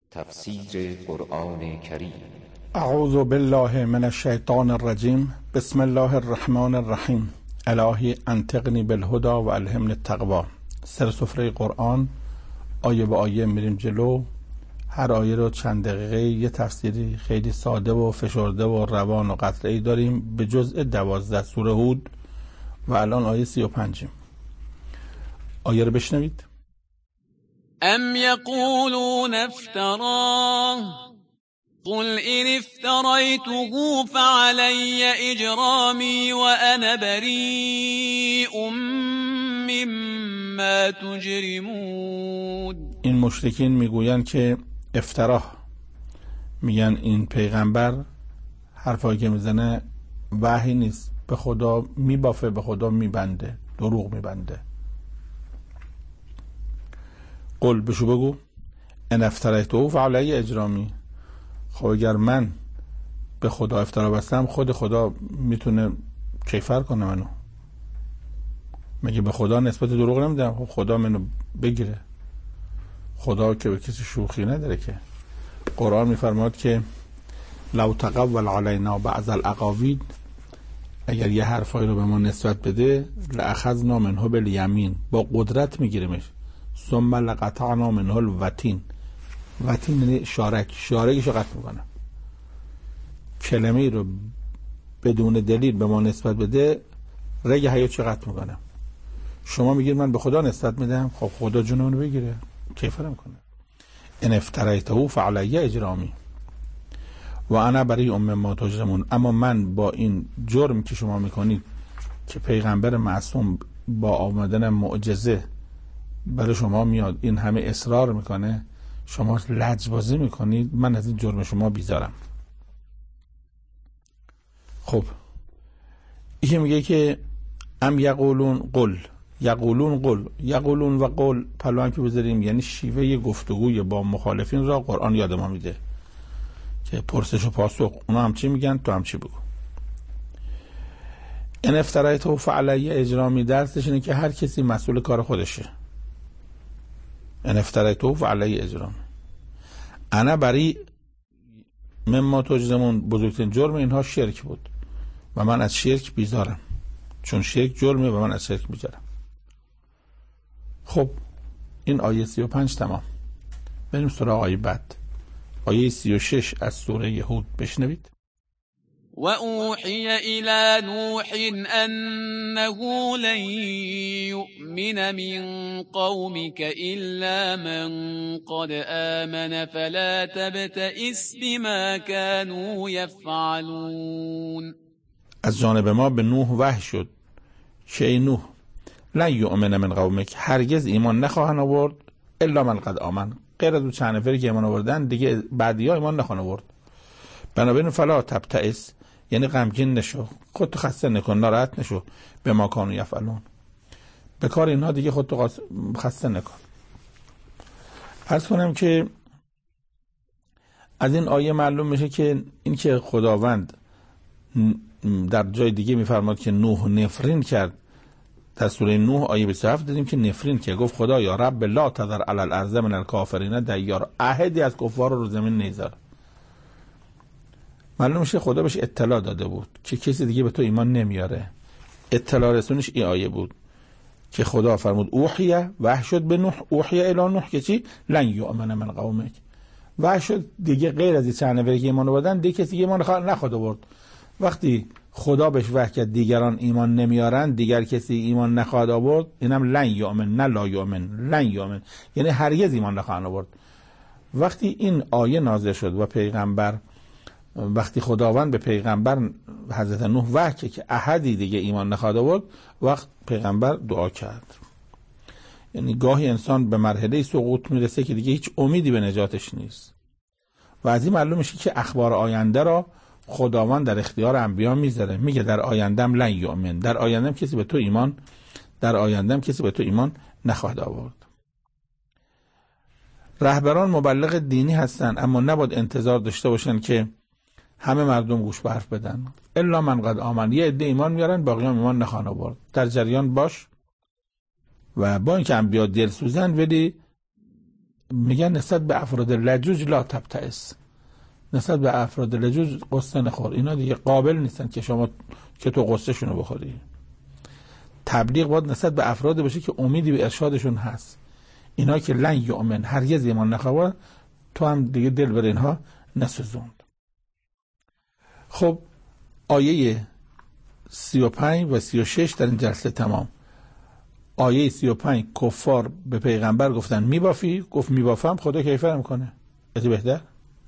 تفسیر قرآن کریم. اعوذ بالله من الشیطان الرجیم. بسم الله الرحمن الرحیم. الهی انطقنی بالهدی و الهمنی التقوی. سر سفره قرآن آیه به آیه میریم جلو. هر آیه رو چند دقیقه یه تفسیری خیلی ساده و فشرده و روان و قطعه‌ای داریم به جزء 12 سوره هود و الان آیه 35. آیه رو بشنوید. ام یقولون افتراه قل إن افتريته فعلي إجرامي وأنا بريء مما تجرمون. این مشرکین میگویند که افتراه، میگن این پیغمبر حرفایی که میزنه وحی نیست، به خدا میبافه، به خدا میبنده، دروغ میبنده. قل بشو بگو ان افتریته فعلی اجرامی. خب اگر من به خدا افترا بستم، خود خدا میتونه کیفر کنه منو. مگه به خدا نسبت دروغ نمیدم؟ خب خدا منو بگیره. خدا که به کسی شوخی نداره که. قرآن میفرماد که لو تقول علینا بعض الاقاویل، اگر یه حرفایی رو به ما نسبت بده، لاخذنا منه بالیمین، با قدرت میگیریمش، ثم لقطعنا منه الوتین. وتین یعنی شارکش رو قطع میکنم. کلمه رو بدون دلیل به ما نسبت بده، رگ حیات رو قطع میکنم. شما میگید من به خدا نسبت میدم، خب خدا جونمونو بگیره، کیفرم کنه. ان افتریته فعلی اجرامی و انا بریء مما تجرمون. اما من با این جرم که شما میکنید که پیغمبر معصوم با آمدن معجزه برای شما میاد، این همه اصرار میکنه، شما لجبازی میکنید، من از این جرم شما بیزارم. خب این میگه که ام یقولون قل، یقولون قل، یقولون و قل پلوان که بذاریم یعنی شیوه گفتگوی با مخالفین را قرآن یاد ما میده که پرسش و پاسخ، اونا هم چی میگن تو هم چی بگو. ان افتریته فعلی اجرامی، درسش اینه که هر کسی مسئول کار خودشه. ان افتریته فعلی اجرامی. انا بریء مما تجرمون، بزرگترین جرم اینها شرک بود و من از شرک بیزارم، چون شرک جرمه و من از شرک بیزارم. خب این آیه 35 تمام. بریم سراغ آیه بعد، آیه 36 از سوره هود بشنوید. و اوحی الى نوح انه لن یؤمن من قومك الا من قد آمن فلا تبتئس بما كانوا یفعلون. از جانب ما به نوح وحی شد که ای نوح، لن یؤمن من قومک، هرگز ایمان نخواهند آورد، الا من قد آمن، غیر از اون چند نفری که ایمان آوردن دیگه بعدی‌ها ایمان نخواهند آورد. بنابراین فلا تبتئس، یعنی غمگین نشو، خودتو خسته نکن، ناراحت نشو، به ما کانوا یفعلون، به کار اینها دیگه خودتو خسته نکن. عرض کنم که از این آیه معلوم میشه که این که خداوند در جای دیگه میفرماد که نوح نفرین کرد، در سوره نوح آیه 27 دیدیم که نفرین که گفت خدا یا رب لا تذر علی الارض من الکافرین دیار، عهدی از کفار رو زمین نیذار. معلوم میشه خدا بهش اطلاع داده بود که کسی دیگه به تو ایمان نمیاره. اطلاع رسونش این آیه بود که خدا فرمود اوحیه، وحی شد به نوح، اوحیه الی نوح که چی؟ لن یؤمن من قومک، وحی شد دیگه غیر از این چند نفری که ایمان آوردن دیگه کسی ایمان نخواد آورد. وقتی خدا بهش وحی کرد دیگران ایمان نمیارن، دیگر کسی ایمان نخواهد آورد، اینم لن یؤمن، نه لا یؤمن، لن یؤمن یعنی هرگز ایمان نخواهند آورد. وقتی این آیه نازل شد و پیغمبر، وقتی خداوند به پیغمبر حضرت نوح وحی که احدی دیگه ایمان نخواهد آورد، وقت پیغمبر دعا کرد. یعنی گاهی انسان به مرحله سقوط میرسه که دیگه هیچ امیدی به نجاتش نیست و از این معلوم میشه که اخبار آینده را خداوند در اختیار انبیا میذاره. میگه در آیندهم لن یؤمن، در آیندهم کسی به تو ایمان، در آیندهم کسی به تو ایمان نخواهد آورد. رهبران مبلغ دینی هستن، اما نباید انتظار داشته باشن که همه مردم گوش به حرف بدن. الا من قد آمن، یه عده ایمان میارن، باقیان ایمان نخواهند آورد. در جریان باش و با اینکه انبیا دلسوزن ولی میگن نسبت به افراد لجوج لا تبتئس، نسبت به افراد لجوج قصه نخور، اینا دیگه قابل نیستن که شما که تو قصه شونو بخوری. تبلیغ باید نسبت به افراد باشه که امیدی به ارشادشون هست. اینا که لن یؤمن، هرگز ایمان نخواهد، تو هم دیگه دل بر اینها نسوزوند. خب آیه 35 و 36 در این جلسه تمام. آیه 35 کفار به پیغمبر گفتن میبافی؟ گفت میبافم. خدا کیفر میکنه، از بهتر.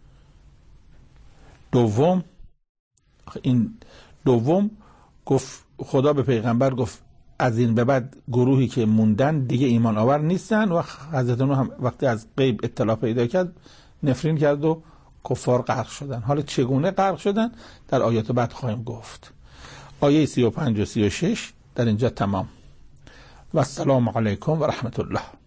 دوم گفت خدا به پیغمبر گفت از این به بعد گروهی که موندن دیگه ایمان آور نیستن، و حضرت نوح هم وقتی از غیب اطلاع پیدا کرد نفرین کرد و کفار غرق شدن. حالا چگونه غرق شدن در آیات بعد خواهیم گفت. آیه 35 و 36 در اینجا تمام. و السلام علیکم و رحمت الله.